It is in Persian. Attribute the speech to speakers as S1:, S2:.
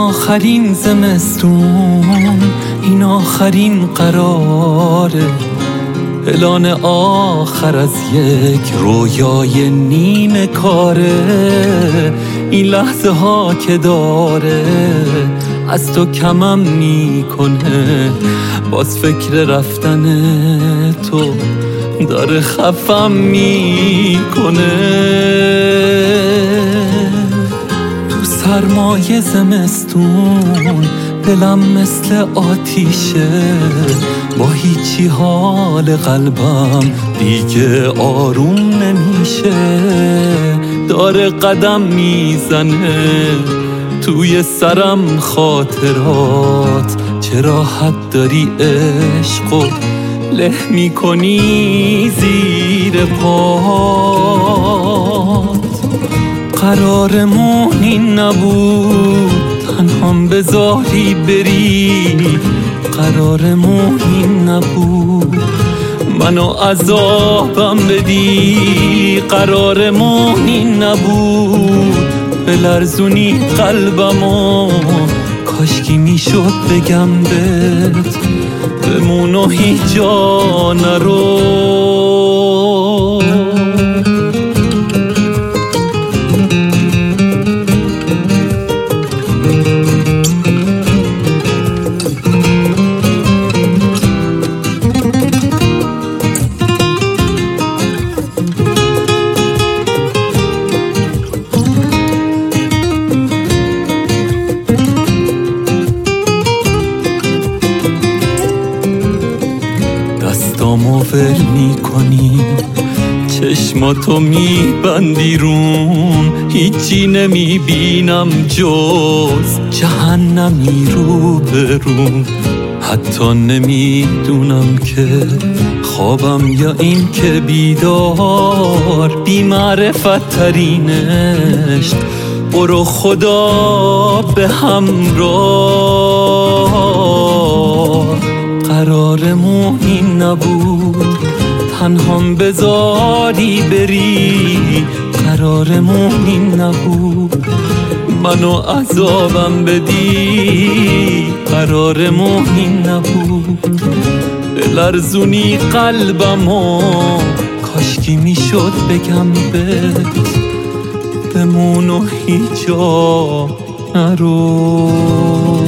S1: آخرین زمستون، این آخرین قراره، اعلان آخر از یک رویای نیمه کاره. این لحظه ها که داره از تو کمم میکنه، باز فکر رفتن تو داره خفم میکنه. تو سرمای زمستون دلم مثل آتیشه، با هیچی حال قلبم دیگه آروم نمیشه. داره قدم میزنه توی سرم خاطرات، چه راحت داری عشقو له میکنی زیر پات. قرارمون این نبود تنهام بذاری بری، قرارمون این نبود منو عذابم بدی، قرارمون این نبود بلرزونی قلبمو. کاشکی میشد بگم بهت بمون و هیچ جا نرو. دستامو ول میکنی، چشماتو میبندی روم، هیچی نمیبینم جز جهنمی رو به روم. حتی نمیدونم که خوابم یا این که بیدار، بی معرفت ترینش برو خدا به همراه. قرارمون این نبود تنهام بذاری بری، قرارمون این نبود منو عذابم بدی، قرارمون این نبود بلرزونی قلبمو. کاشکی میشد بگم بهت بمون و هیچ جا نرو.